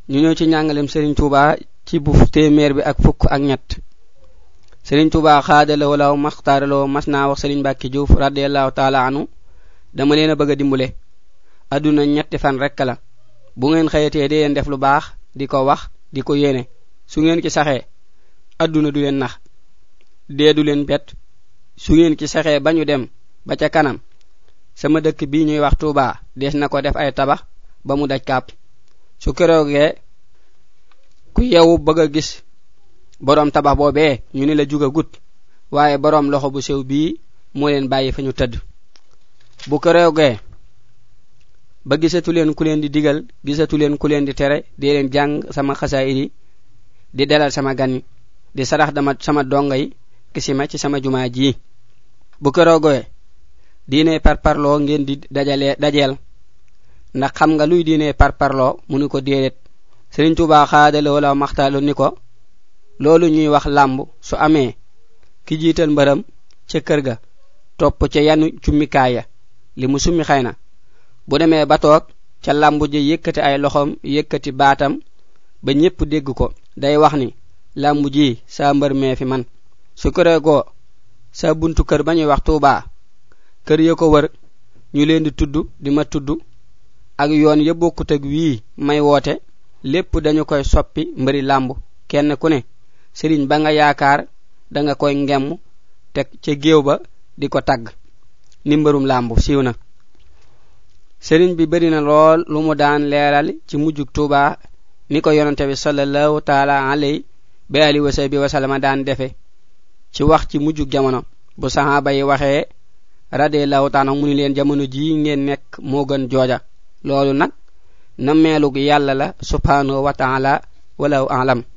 ñu ñëw ci ñangalem Serigne Touba ci bu téeméer bi ak fukk ak ñett Serigne Touba xaadaloo law maxtaaraloo masna wax Serigne Mbacke Diouf radiyallahu ta'ala anu dama leena bëgg dimbulé aduna ñetti fan rek la bu ngeen xeyete de def lu baax diko wax diko yene su ngeen ci saxé aduna du len nax de du len bet su ngeen ci saxé bañu dem ba ca kanam sama dëkk bi ñuy wax Touba des na ko def ay tabax ba mu daj kap su keroogee ku yewu bëgg gis borom tabax bobé ñu ni la juga gut waye borom loxo bu sew bi mo len bayyi fa ñu tedd bu keroogee ba gisatu len ku len di digal gisatu len ku len di tere di len jang sama xasaayidi di dalal sama gan di sarax dama sama dongay kisima ci sama jumaa ji bu keroogee diine parparlo ngeen di dajel ndax xam nga luy diine parparlo mu ni ko deedet Serigne Touba xaadale wala maxtaalo ni ko loolu ñuy wax lamb su amé ki jiital mbaram ci kër ga top ci yanu cummikaaya li mu summi xeyna bu démé ba tok ca lamb ji yëkëti ay loxom yëkëti baatam ba ñepp dégg ko day wax ni lamb ji sa mbar me fi man su ko rego sa buntu kër bañuy wax Touba kër ya ko wër ñu leen di tuddu di ma tuddu ak yoon ya bokkut ak wi may wote lépp dañu koy soppi mbari lamb kenn ku ne serigne ba nga yaakar da nga koy ngem tek ci geew ba diko tag ni mbarum lamb siiwna serigne bi bari na lool lu mu daan leeral ci mujjuk Touba ni ko yonante bi sallallahu ta'ala alayhi bi ali wa sahbi wa sallama daan defe ci wax ci mujjuk jamono bu sahaba yi waxe radiyallahu ta'ala mu ni leen jamono ji ngeen nek mo gën jooja loolu nak na meelu yàlla la subhanahu wa ta'ala wala a'lam